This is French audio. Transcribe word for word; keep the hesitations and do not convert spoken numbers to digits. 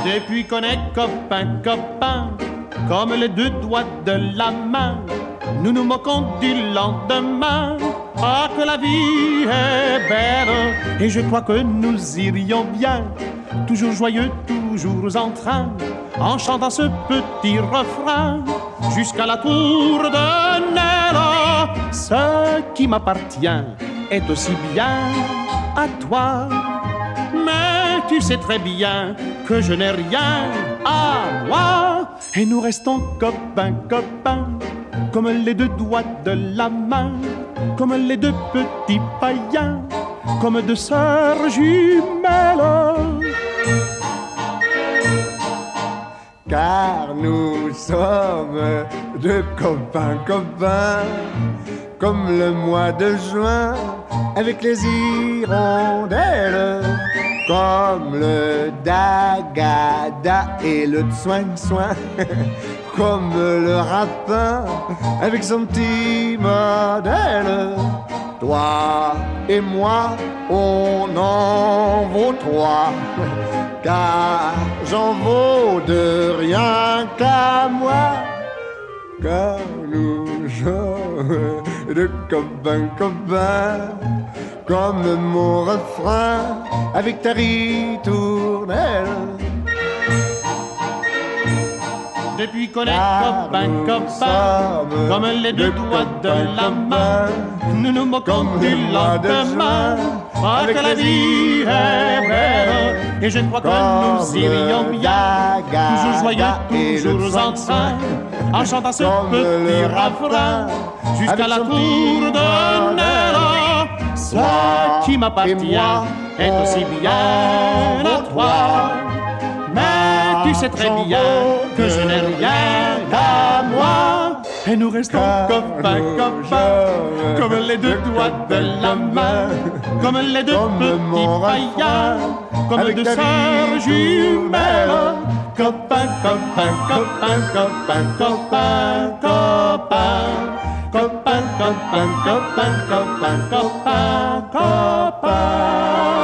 Depuis qu'on est copains, copains, comme les deux doigts de la main, nous nous moquons du lendemain. Ah, que la vie est belle, et je crois que nous irions bien, toujours joyeux, toujours en train, en chantant ce petit refrain, jusqu'à la tour de Nesle. Ce qui m'appartient est aussi bien à toi, mais tu sais très bien que je n'ai rien à moi. Et nous restons copains, copains, comme les deux doigts de la main, comme les deux petits païens, comme deux sœurs jumelles. Car nous sommes deux copains, copains, comme le mois de juin avec les hirondelles, comme le dagada et le tsouin-tsouin, comme le rapin avec son petit modèle. Toi et moi, on en vaut trois, car j'en vaux de rien qu'à moi. Car nous sommes de copains, copains, comme mon refrain avec ta ritournelle. Depuis qu'on est copains, copains, comme les deux doigts de la main, nous nous moquons du lendemain. Ah, que la vie est belle, et je crois que nous irions bien, toujours joyeux, toujours en train, en chantant ce petit refrain, jusqu'à la tour de Nesle. Ce qui m'appartient est aussi bien à toi, mais tu sais très bien que je n'ai rien à moi. Et nous restons copains, copains, comme les deux doigts de la main, comme les deux petits païens, comme deux sœurs jumelles. Copains, copains, copains, copains, copains, copains, copains, copains, copains, copains, copains, copains.